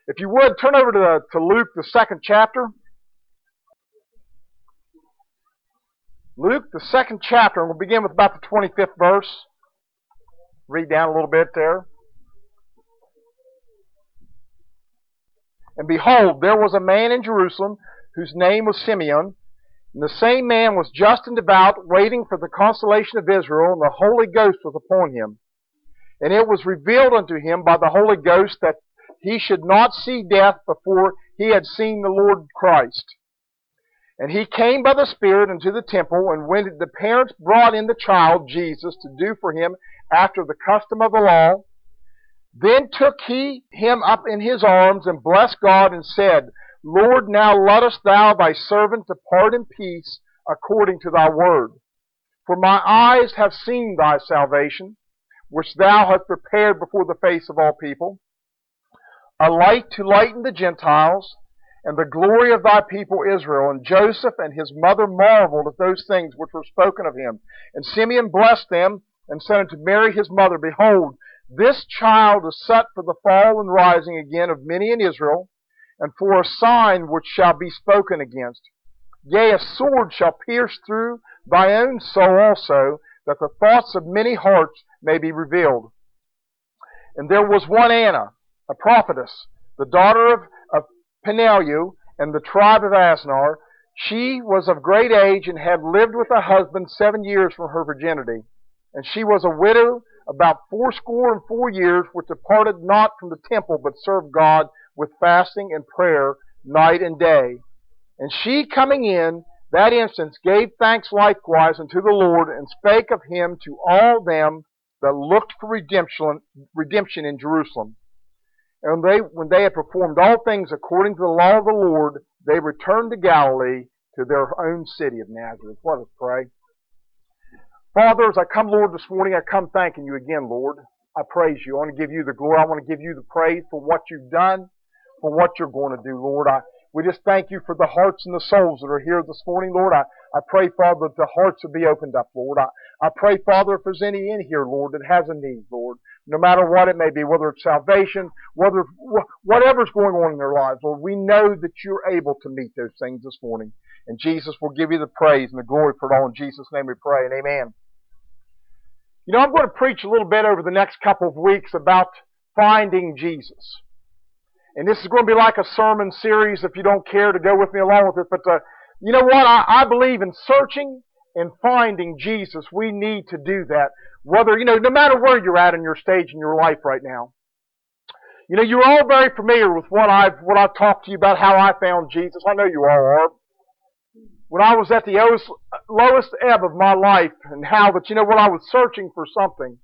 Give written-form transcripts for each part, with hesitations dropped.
If you would, turn over to Luke, the 2nd chapter. Luke, the 2nd chapter, and we'll begin with about the 25th verse. Read down a little bit there. And behold, there was a man in Jerusalem whose name was Simeon, and the same man was just and devout, waiting for the consolation of Israel, and the Holy Ghost was upon him. And it was revealed unto him by the Holy Ghost that he should not see death before he had seen the Lord Christ. And he came by the Spirit into the temple, and when the parents brought in the child Jesus to do for him after the custom of the law, then took he him up in his arms, and blessed God, and said, Lord, now lettest thou thy servant depart in peace according to thy word. For my eyes have seen thy salvation, which thou hast prepared before the face of all people, a light to lighten the Gentiles, and the glory of thy people Israel. And Joseph and his mother marveled at those things which were spoken of him. And Simeon blessed them, and said unto Mary his mother, Behold, this child is set for the fall and rising again of many in Israel, and for a sign which shall be spoken against. Yea, a sword shall pierce through thy own soul also, that the thoughts of many hearts may be revealed. And there was one Anna, a prophetess, the daughter of Peniel, and the tribe of Asnar. She was of great age, and had lived with a husband 7 years from her virginity. And she was a widow about 84 years, which departed not from the temple, but served God with fasting and prayer night and day. And she, coming in that instant, gave thanks likewise unto the Lord, and spake of him to all them that looked for redemption in Jerusalem. And when they had performed all things according to the law of the Lord, they returned to Galilee, to their own city of Nazareth. Let us pray. Father, as I come, Lord, this morning, I come thanking you again, Lord. I praise you. I want to give you the glory. I want to give you the praise for what you've done, for what you're going to do, Lord. We just thank you for the hearts and the souls that are here this morning, Lord. I pray, Father, that the hearts will be opened up, Lord. I pray, Father, if there's any in here, Lord, that has a need, Lord, no matter what it may be, whether it's salvation, whatever's going on in their lives, Lord, we know that you're able to meet those things this morning. And Jesus will give you the praise and the glory for it all. In Jesus' name we pray, and amen. You know, I'm going to preach a little bit over the next couple of weeks about finding Jesus. And this is going to be like a sermon series if you don't care to go with me along with it. But you know what? I believe in searching and finding Jesus. We need to do that. Whether, no matter where you're at in your stage in your life right now. You're all very familiar with what I've talked to you about, how I found Jesus. I know you all are. When I was at the lowest ebb of my life, and how that, when I was searching for something,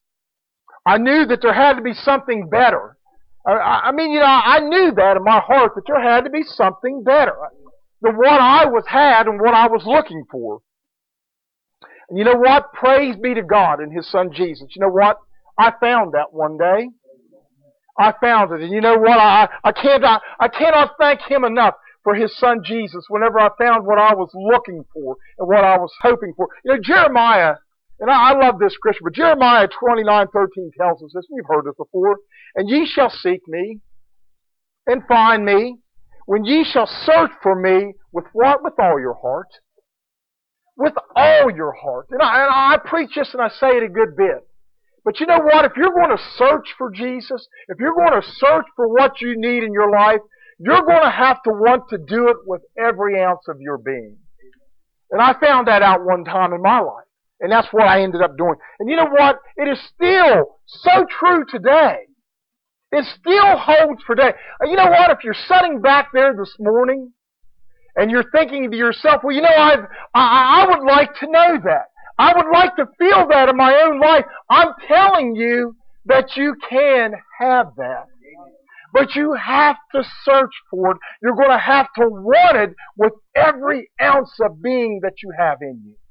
I knew that there had to be something better. I knew that in my heart that there had to be something better than what I had and what I was looking for. And you know what? Praise be to God and His Son Jesus. You know what? I found that one day. I found it. And you know what? I cannot thank Him enough for His Son Jesus whenever I found what I was looking for and what I was hoping for. Jeremiah, and I love this scripture, but Jeremiah 29:13 tells us this, and you've heard this before, and ye shall seek me and find me when ye shall search for me with what? With all your heart. With all your heart. And I preach this and I say it a good bit. But you know what? If you're going to search for Jesus, if you're going to search for what you need in your life, you're going to have to want to do it with every ounce of your being. And I found that out one time in my life. And that's what I ended up doing. And you know what? It is still so true today. It still holds for today. You know what? If you're sitting back there this morning and you're thinking to yourself, well, I would like to know that. I would like to feel that in my own life. I'm telling you that you can have that. But you have to search for it. You're going to have to want it with every ounce of being that you have in you.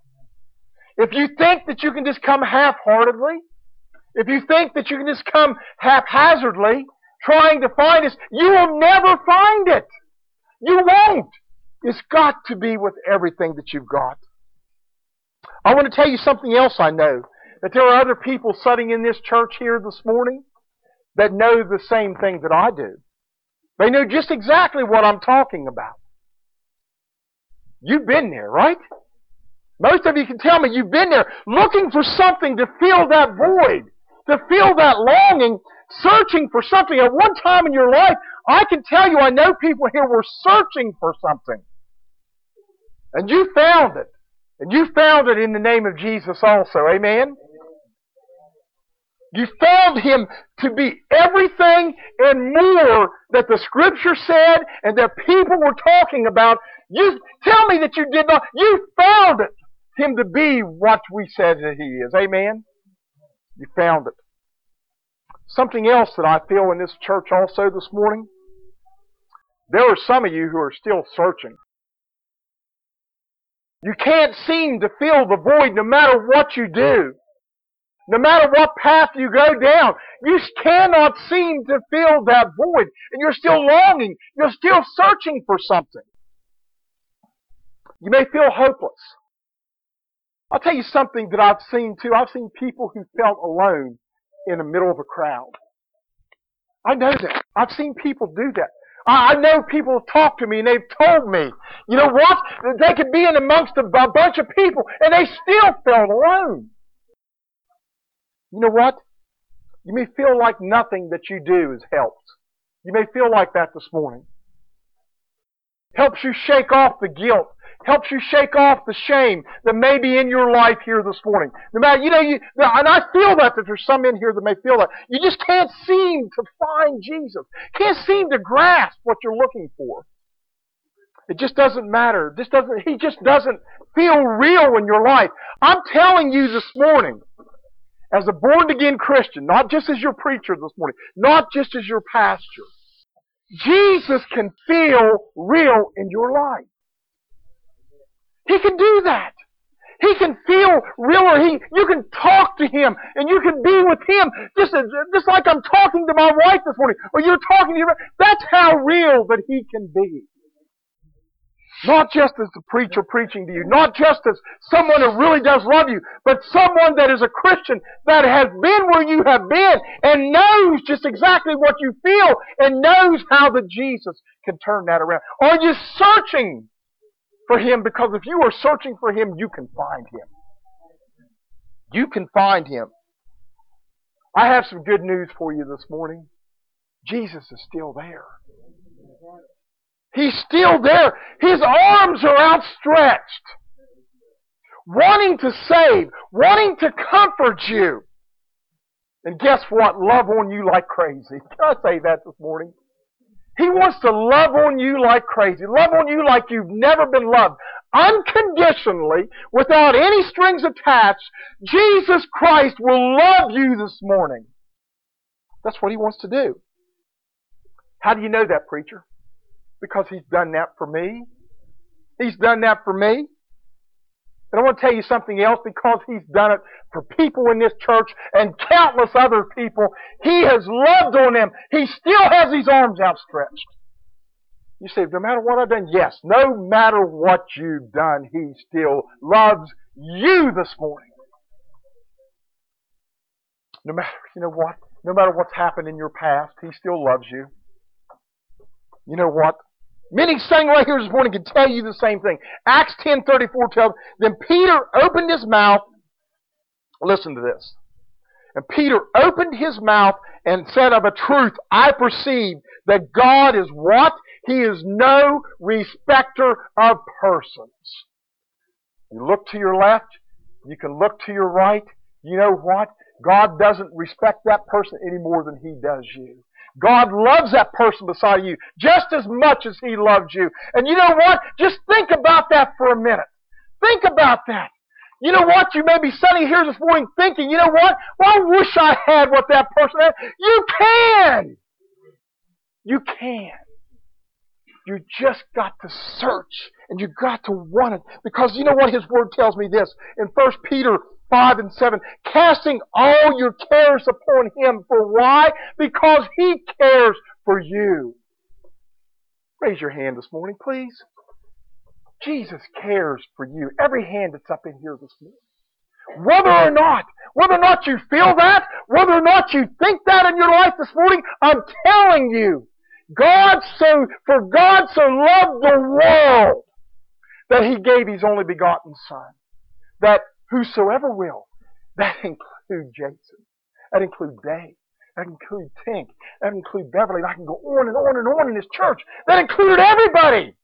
If you think that you can just come half-heartedly, if you think that you can just come haphazardly, trying to find this, you will never find it. You won't. It's got to be with everything that you've got. I want to tell you something else I know. That there are other people sitting in this church here this morning that know the same thing that I do. They know just exactly what I'm talking about. You've been there, right? Most of you can tell me you've been there looking for something to fill that void, to fill that longing, searching for something. At one time in your life, I can tell you, I know people here were searching for something. And you found it. And you found it in the name of Jesus also. Amen? You found Him to be everything and more that the Scripture said and that people were talking about. You tell me that you did not. You found it, Him to be what we said that He is. Amen? You found it. Something else that I feel in this church also this morning. There are some of you who are still searching. You can't seem to fill the void no matter what you do. No matter what path you go down, you cannot seem to fill that void. And you're still longing. You're still searching for something. You may feel hopeless. I'll tell you something that I've seen too. I've seen people who felt alone in the middle of a crowd. I know that. I've seen people do that. I know people have talked to me and they've told me, you know what? They could be in amongst a bunch of people and they still felt alone. You know what? You may feel like nothing that you do has helped. You may feel like that this morning. Helps you shake off the guilt. Helps you shake off the shame that may be in your life here this morning. No matter, and I feel that there's some in here that may feel that. You just can't seem to find Jesus. Can't seem to grasp what you're looking for. It just doesn't matter. He just doesn't feel real in your life. I'm telling you this morning, as a born-again Christian, not just as your preacher this morning, not just as your pastor, Jesus can feel real in your life. He can do that. He can feel realer. You can talk to Him and you can be with Him just like I'm talking to my wife this morning, or you're talking to your. That's how real that He can be. Not just as the preacher preaching to you, not just as someone who really does love you, but someone that is a Christian that has been where you have been and knows just exactly what you feel and knows how that Jesus can turn that around. Are you searching for Him? Because if you are searching for Him, you can find Him. You can find Him. I have some good news for you this morning. Jesus is still there. He's still there. His arms are outstretched, wanting to save, wanting to comfort you. And guess what? Love on you like crazy. Can I say that this morning? He wants to love on you like crazy. Love on you like you've never been loved. Unconditionally, without any strings attached, Jesus Christ will love you this morning. That's what He wants to do. How do you know that, preacher? Because He's done that for me. He's done that for me. And I want to tell you something else, because He's done it for people in this church and countless other people. He has loved on them. He still has His arms outstretched. You say, no matter what I've done? Yes, no matter what you've done, He still loves you this morning. No matter, you know what? No matter what's happened in your past, He still loves you. You know what? Many sang right here this morning can tell you the same thing. Acts 10:34 tells, then Peter opened his mouth. Listen to this. And Peter opened his mouth and said, of a truth, I perceive that God is what? He is no respecter of persons. You look to your left, you can look to your right. You know what? God doesn't respect that person any more than He does you. God loves that person beside you just as much as He loves you. And you know what? Just think about that for a minute. Think about that. You know what? You may be sitting here this morning thinking, you know what? Well, I wish I had what that person had. You can! You can. You just got to search and you got to want it. Because you know what? His Word tells me this. In 1 Peter 5:7, casting all your cares upon Him. For why? Because He cares for you. Raise your hand this morning, please. Jesus cares for you. Every hand that's up in here this morning. Whether or not you feel that, whether or not you think that in your life this morning, I'm telling you, For God so loved the world that He gave His only begotten Son, that whosoever will, that includes Jason, that includes Dave, that includes Tink, that includes Beverly, and I can go on and on and on in this church. That included everybody.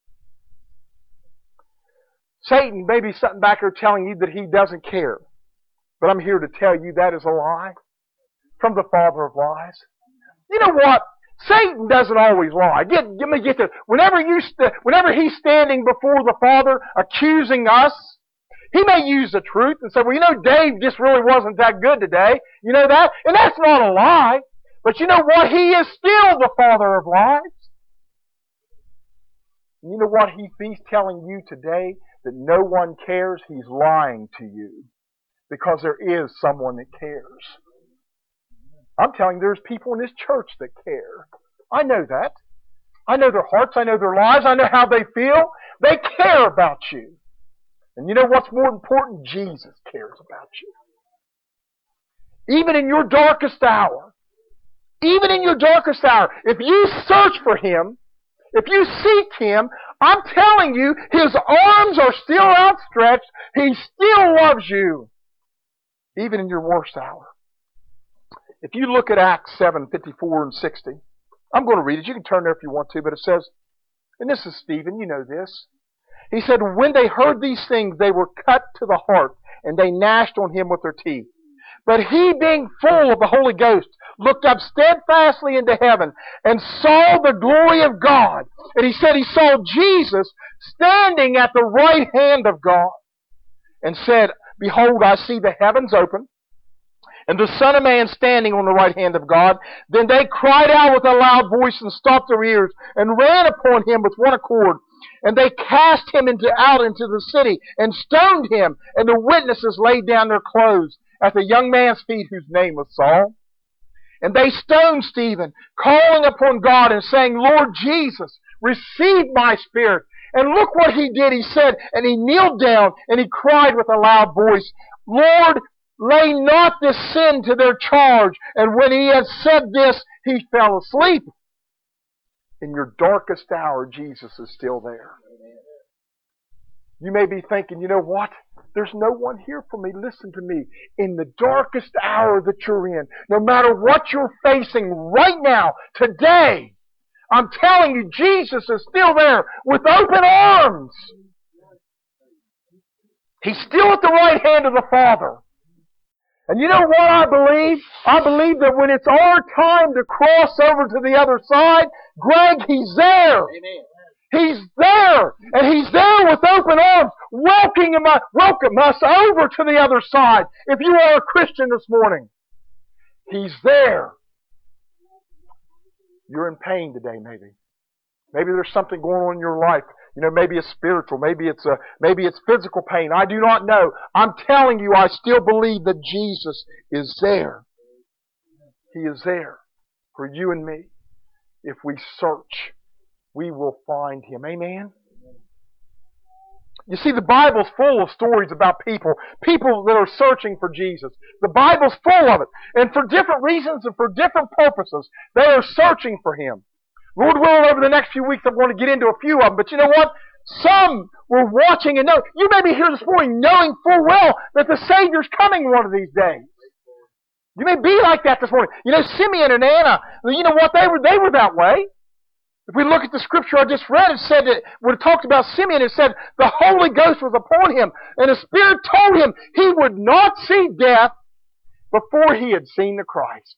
Satan may be sitting back there telling you that he doesn't care. But I'm here to tell you that is a lie from the father of lies. You know what? Satan doesn't always lie. Let me get this. Whenever he's standing before the Father accusing us, he may use the truth and say, well, you know, Dave just really wasn't that good today. You know that? And that's not a lie. But you know what? He is still the father of lies. And you know what? If he's telling you today that no one cares, he's lying to you. Because there is someone that cares. I'm telling you, there's people in this church that care. I know that. I know their hearts. I know their lives. I know how they feel. They care about you. And you know what's more important? Jesus cares about you. Even in your darkest hour. Even in your darkest hour. If you search for Him, if you seek Him, I'm telling you, His arms are still outstretched. He still loves you. Even in your worst hour. If you look at Acts 7:54 and 60, I'm going to read it. You can turn there if you want to, but it says, and this is Stephen, you know this. He said, when they heard these things, they were cut to the heart, and they gnashed on him with their teeth. But he, being full of the Holy Ghost, looked up steadfastly into heaven, and saw the glory of God. And he said he saw Jesus standing at the right hand of God, and said, behold, I see the heavens open, and the Son of Man standing on the right hand of God. Then they cried out with a loud voice and stopped their ears and ran upon him with one accord. And they cast him out into the city and stoned him. And the witnesses laid down their clothes at the young man's feet, whose name was Saul. And they stoned Stephen, calling upon God and saying, Lord Jesus, receive my spirit. And look what he did. He said, and he kneeled down and he cried with a loud voice, Lord, lay not this sin to their charge. And when he had said this, he fell asleep. In your darkest hour, Jesus is still there. You may be thinking, you know what? There's no one here for me. Listen to me. In the darkest hour that you're in, no matter what you're facing right now, today, I'm telling you, Jesus is still there with open arms. He's still at the right hand of the Father. And you know what I believe? I believe that when it's our time to cross over to the other side, Greg, He's there. Amen. He's there. And He's there with open arms, welcome us over to the other side. If you are a Christian this morning, He's there. You're in pain today, maybe. Maybe there's something going on in your life. You know, maybe it's spiritual, maybe it's physical pain. I do not know. I'm telling you, I still believe that Jesus is there. He is there for you and me. If we search, we will find Him. Amen? You see, the Bible's full of stories about people that are searching for Jesus. The Bible's full of it. And for different reasons and for different purposes, they are searching for Him. Lord willing, over the next few weeks, I'm going to get into a few of them. But you know what? Some were watching and know. You may be here this morning knowing full well that the Savior's coming one of these days. You may be like that this morning. You know, Simeon and Anna, you know what? They were that way. If we look at the scripture I just read, it said that when it talked about Simeon, it said the Holy Ghost was upon him, and the Spirit told him he would not see death before he had seen the Christ.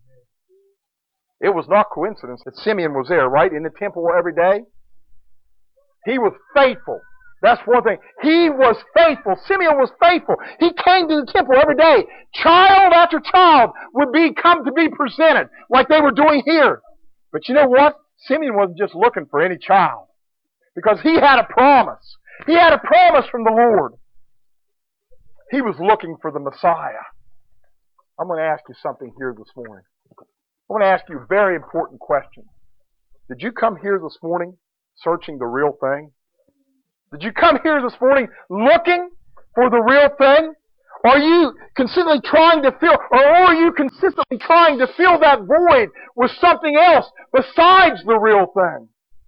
It was not coincidence that Simeon was there, right, in the temple every day. He was faithful. That's one thing. He was faithful. Simeon was faithful. He came to the temple every day. Child after child would come to be presented like they were doing here. But you know what? Simeon wasn't just looking for any child. Because he had a promise. He had a promise from the Lord. He was looking for the Messiah. I'm going to ask you something here this morning. I want to ask you a very important question. Did you come here this morning searching the real thing? Did you come here this morning looking for the real thing? Are you consistently trying to fill, or are you consistently trying to fill that void with something else besides the real thing?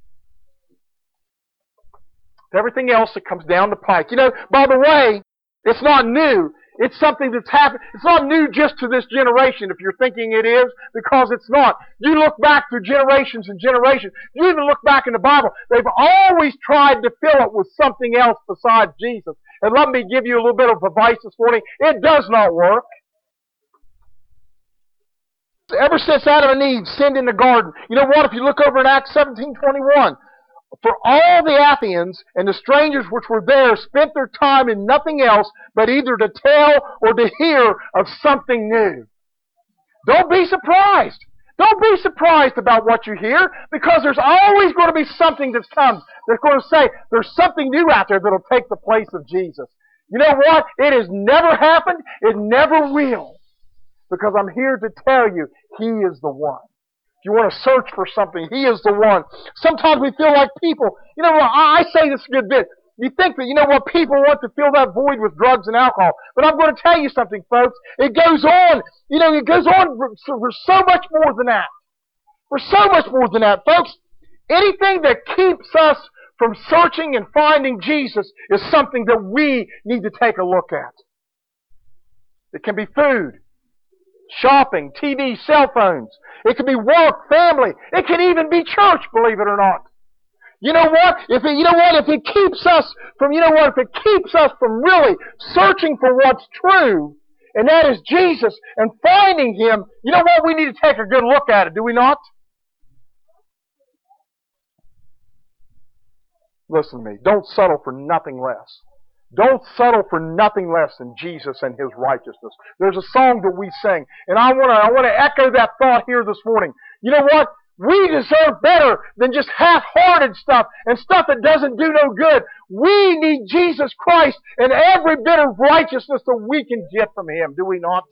Everything else that comes down the pike. You know, by the way, it's not new. It's something that's happened. It's not new just to this generation, if you're thinking it is, because it's not. You look back through generations and generations. You even look back in the Bible. They've always tried to fill it with something else besides Jesus. And let me give you a little bit of advice this morning. It does not work. Ever since Adam and Eve sinned in the garden, you know what? If you look over in Acts 17:21, for all the Athenians and the strangers which were there spent their time in nothing else but either to tell or to hear of something new. Don't be surprised. Don't be surprised about what you hear, because there's always going to be something that's come that's going to say there's something new out there that'll take the place of Jesus. You know what? It has never happened. It never will. Because I'm here to tell you, He is the one. If you want to search for something, He is the one. Sometimes we feel like people, you know, I say this a good bit. You think that, you know what, people want to fill that void with drugs and alcohol. But I'm going to tell you something, folks. It goes on, you know, it goes on for so much more than that. For so much more than that, folks. Anything that keeps us from searching and finding Jesus is something that we need to take a look at. It can be food, shopping, TV, cell phones. It can be work, family. It can even be church, believe it or not. You know what? If it keeps us from, if it keeps us from really searching for what's true, and that is Jesus, and finding Him, you know what? We need to take a good look at it, do we not? Listen to me. Don't settle for nothing less. Don't settle for nothing less than Jesus and His righteousness. There's a song that we sing, and I want to echo that thought here this morning. You know what? We deserve better than just half-hearted stuff and stuff that doesn't do no good. We need Jesus Christ and every bit of righteousness that we can get from Him, do we not?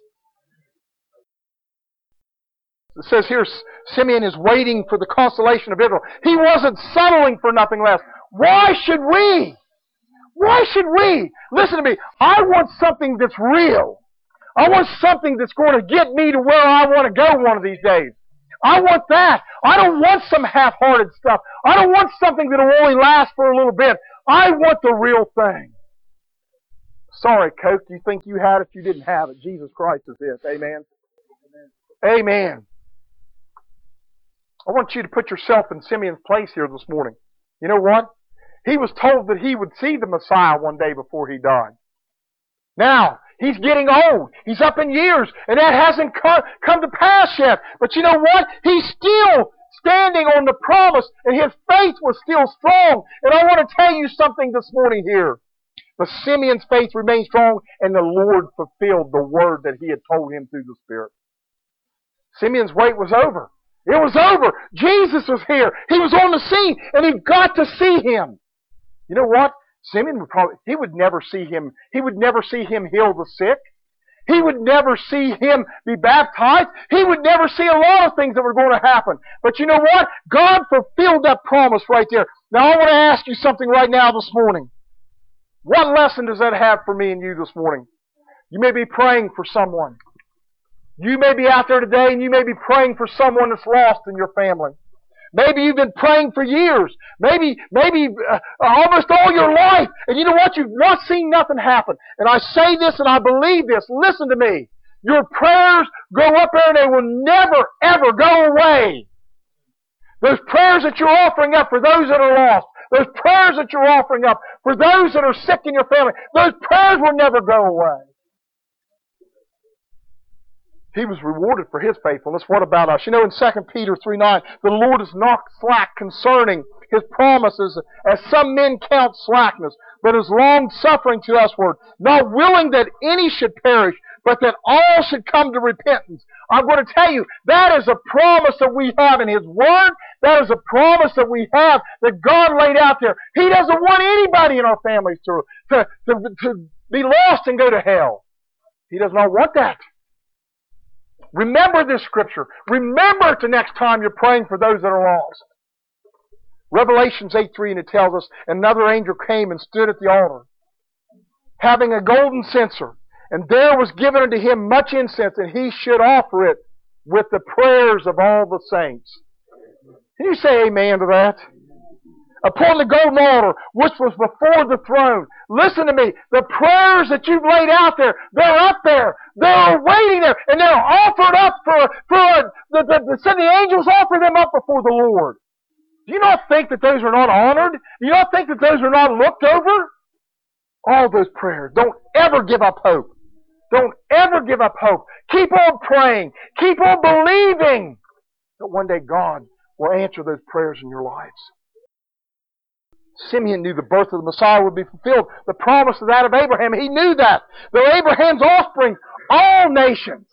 It says here, Simeon is waiting for the consolation of Israel. He wasn't settling for nothing less. Why should we? Why should we? Listen to me. I want something that's real. I want something that's going to get me to where I want to go one of these days. I want that. I don't want some half-hearted stuff. I don't want something that will only last for a little bit. I want the real thing. Sorry, Coke, you think you had it, you didn't have it. Jesus Christ is it. Amen. Amen. I want you to put yourself in Simeon's place here this morning. You know what? He was told that he would see the Messiah one day before he died. Now, he's getting old. He's up in years, and that hasn't come to pass yet. But you know what? He's still standing on the promise, and his faith was still strong. And I want to tell you something this morning here. But Simeon's faith remained strong, and the Lord fulfilled the word that He had told him through the Spirit. Simeon's wait was over. It was over. Jesus was here. He was on the scene, and he got to see Him. You know what? Simeon would never see him. He would never see him heal the sick. He would never see him be baptized. He would never see a lot of things that were going to happen. But you know what? God fulfilled that promise right there. Now I want to ask you something right now this morning. What lesson does that have for me and you this morning? You may be praying for someone. You may be out there today and you may be praying for someone that's lost in your family. Maybe you've been praying for years. Maybe almost all your life. And you know what? You've not seen nothing happen. And I say this and I believe this. Listen to me. Your prayers go up there and they will never, ever go away. Those prayers that you're offering up for those that are lost. Those prayers that you're offering up for those that are sick in your family. Those prayers will never go away. He was rewarded for his faithfulness. What about us? You know, in 2 Peter 3:9, the Lord is not slack concerning His promises, as some men count slackness, but is long-suffering to usward, not willing that any should perish, but that all should come to repentance. I'm going to tell you, that is a promise that we have in His Word. That is a promise that we have that God laid out there. He doesn't want anybody in our families to be lost and go to hell. He does not want that. Remember this scripture. Remember it the next time you're praying for those that are lost. Revelations 8:3, and it tells us, another angel came and stood at the altar, having a golden censer, And there was given unto him much incense, and he should offer it with the prayers of all the saints. Can you say amen to that? Upon the golden altar, which was before the throne. Listen to me. The prayers that you've laid out there, they're up there. They're waiting there. And they're offered up the angels offer them up before the Lord. Do you not think that those are not honored? Do you not think that those are not looked over? All those prayers. Don't ever give up hope. Don't ever give up hope. Keep on praying. Keep on believing that one day God will answer those prayers in your lives. Simeon knew the birth of the Messiah would be fulfilled. The promise of that of Abraham, he knew that. That Abraham's offspring, all nations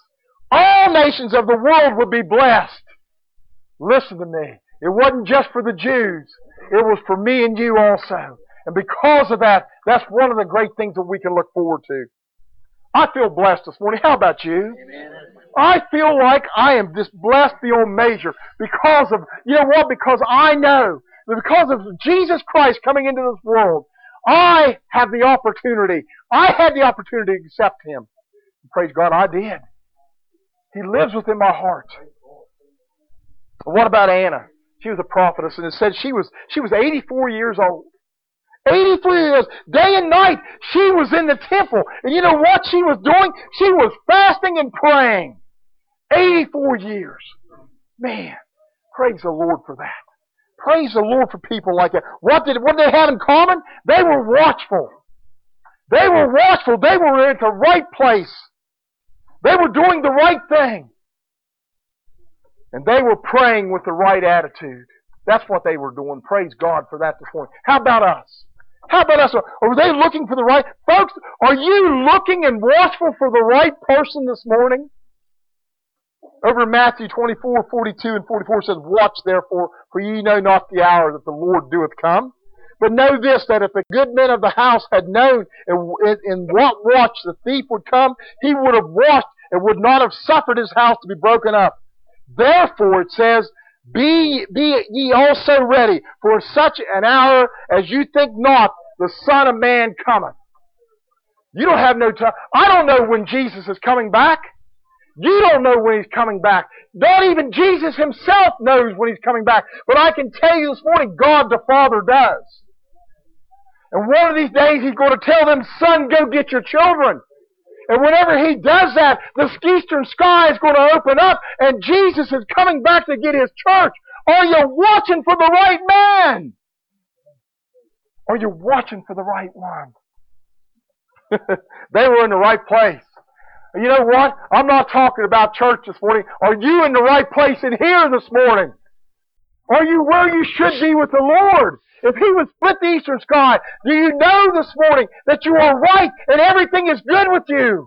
of the world would be blessed. Listen to me. It wasn't just for the Jews. It was for me and you also. And because of that, that's one of the great things that we can look forward to. I feel blessed this morning. How about you? Amen. I feel like I am just blessed beyond measure because of, you know what? Because I know that because of Jesus Christ coming into this world, I had the opportunity to accept Him. And praise God, I did. He lives within my heart. But what about Anna? She was a prophetess, and it said she was 84 years old. 84 years, day and night, she was in the temple. And you know what she was doing? She was fasting and praying. 84 years. Man, praise the Lord for that. Praise the Lord for people like that. What did they have in common? They were watchful. They were watchful. They were at the right place. They were doing the right thing. And they were praying with the right attitude. That's what they were doing. Praise God for that this morning. How about us? How about us? Are they looking for the right? Folks, are you looking and watchful for the right person this morning? Over in Matthew 24, 42 and 44 says, Watch therefore, for ye know not the hour that the Lord doeth come. But know this, that if the good men of the house had known in what watch the thief would come, he would have watched and would not have suffered his house to be broken up. Therefore, it says, Be ye also ready, for such an hour as you think not, the Son of Man cometh. You don't have no time. I don't know when Jesus is coming back. You don't know when He's coming back. Not even Jesus Himself knows when He's coming back. But I can tell you this morning, God the Father does. And one of these days He's going to tell them, Son, go get your children. And whenever He does that, the eastern sky is going to open up and Jesus is coming back to get His church. Are you watching for the right man? Are you watching for the right one? They were in the right place. You know what? I'm not talking about church this morning. Are you in the right place in here this morning? Are you where you should be with the Lord? If He would split the eastern sky, do you know this morning that you are right and everything is good with you?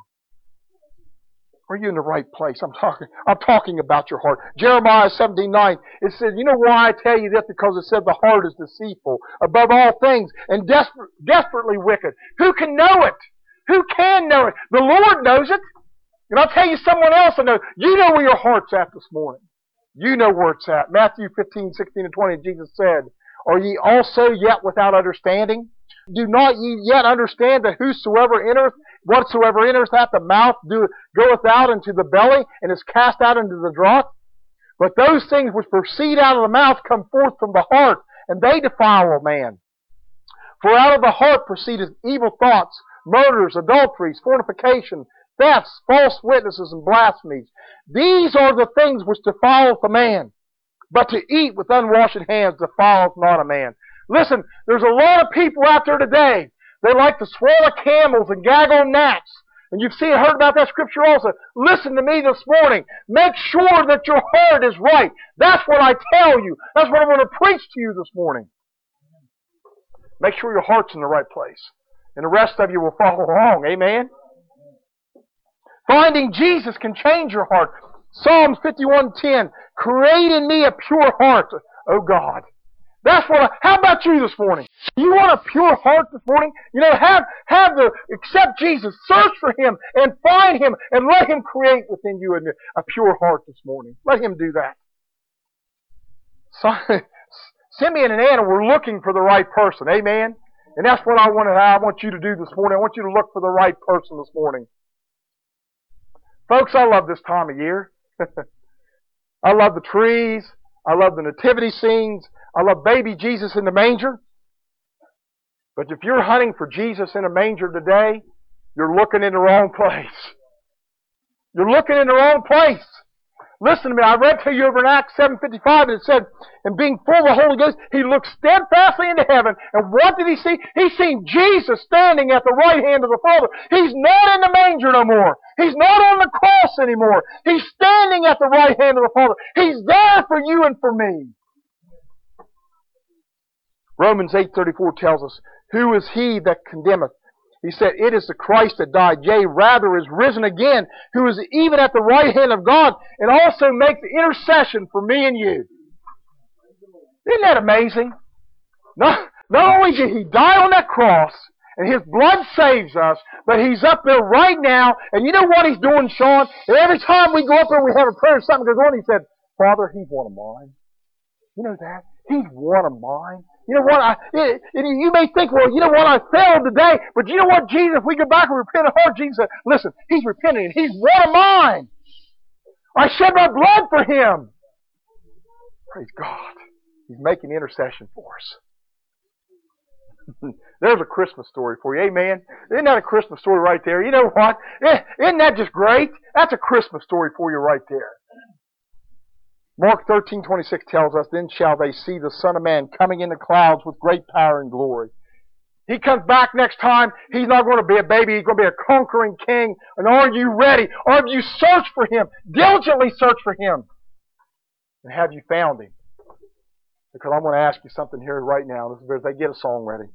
Are you in the right place? I'm talking about your heart. Jeremiah 17:9, it says, you know why I tell you this? Because it said the heart is deceitful above all things and desperately wicked. Who can know it? Who can know it? The Lord knows it. And I'll tell you someone else that knows. You know where your heart's at this morning. You know where it's at. Matthew 15, 16, and 20, Jesus said, Are ye also yet without understanding? Do not ye yet understand that whatsoever entereth at the mouth goeth out into the belly, and is cast out into the draught? But those things which proceed out of the mouth come forth from the heart, and they defile a man. For out of the heart proceedeth evil thoughts, murders, adulteries, fornication, thefts, false witnesses, and blasphemies. These are the things which defileth a man. But to eat with unwashed hands defileth not a man. Listen, there's a lot of people out there today. They like to swallow camels and gag on gnats. And you've heard about that scripture also. Listen to me this morning. Make sure that your heart is right. That's what I tell you. That's what I'm going to preach to you this morning. Make sure your heart's in the right place. And the rest of you will follow along. Amen? Finding Jesus can change your heart. Psalms 51:10, Create in me a pure heart, O God. That's what how about you this morning? You want a pure heart this morning? You know, accept Jesus, search for Him, and find Him, and let Him create within you a pure heart this morning. Let Him do that. So, Simeon and Anna were looking for the right person. Amen? And that's what I want you to do this morning. I want you to look for the right person this morning. Folks, I love this time of year. I love the trees. I love the nativity scenes. I love baby Jesus in the manger. But if you're hunting for Jesus in a manger today, you're looking in the wrong place. You're looking in the wrong place. Listen to me. I read to you over in Acts 7:55, and it said, and being full of the Holy Ghost, he looked steadfastly into heaven. And what did he see? He seen Jesus standing at the right hand of the Father. He's not in the manger no more. He's not on the cross anymore. He's standing at the right hand of the Father. He's there for you and for me. Romans 8:34 tells us, who is he that condemneth? He said, it is the Christ that died, yea, rather is risen again, who is even at the right hand of God, and also makes intercession for me and you. Isn't that amazing? Not only did he die on that cross, and his blood saves us, but he's up there right now, and you know what he's doing, Sean? And every time we go up there, we have a prayer, something goes on, he said, Father, he's one of mine. You know that? He's one of mine. You know what? You may think, well, you know what? I failed today. But you know what, Jesus? If we go back and repent of heart, Jesus said, listen, he's repenting. He's one of mine. I shed my blood for him. Praise God. He's making intercession for us. There's a Christmas story for you. Amen. Isn't that a Christmas story right there? You know what? Isn't that just great? That's a Christmas story for you right there. Mark 13:26 tells us, then shall they see the Son of Man coming in the clouds with great power and glory. He comes back next time. He's not going to be a baby. He's going to be a conquering king. And are you ready? Are you searched for him? Diligently search for him. And have you found him? Because I'm going to ask you something here right now. As they get a song ready.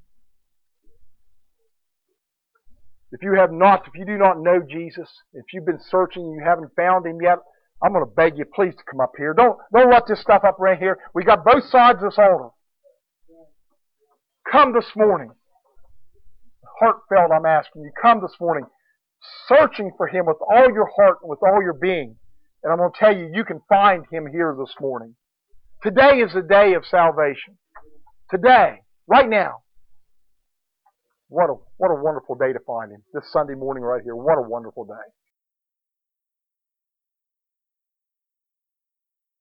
If you do not know Jesus, if you've been searching and you haven't found him yet, I'm going to beg you, please, to come up here. Don't let this stuff up right here. We got both sides of this altar. Come this morning. Heartfelt, I'm asking you. Come this morning, searching for him with all your heart and with all your being. And I'm going to tell you, you can find him here this morning. Today is the day of salvation. Today, right now. What a wonderful day to find him. This Sunday morning right here. What a wonderful day.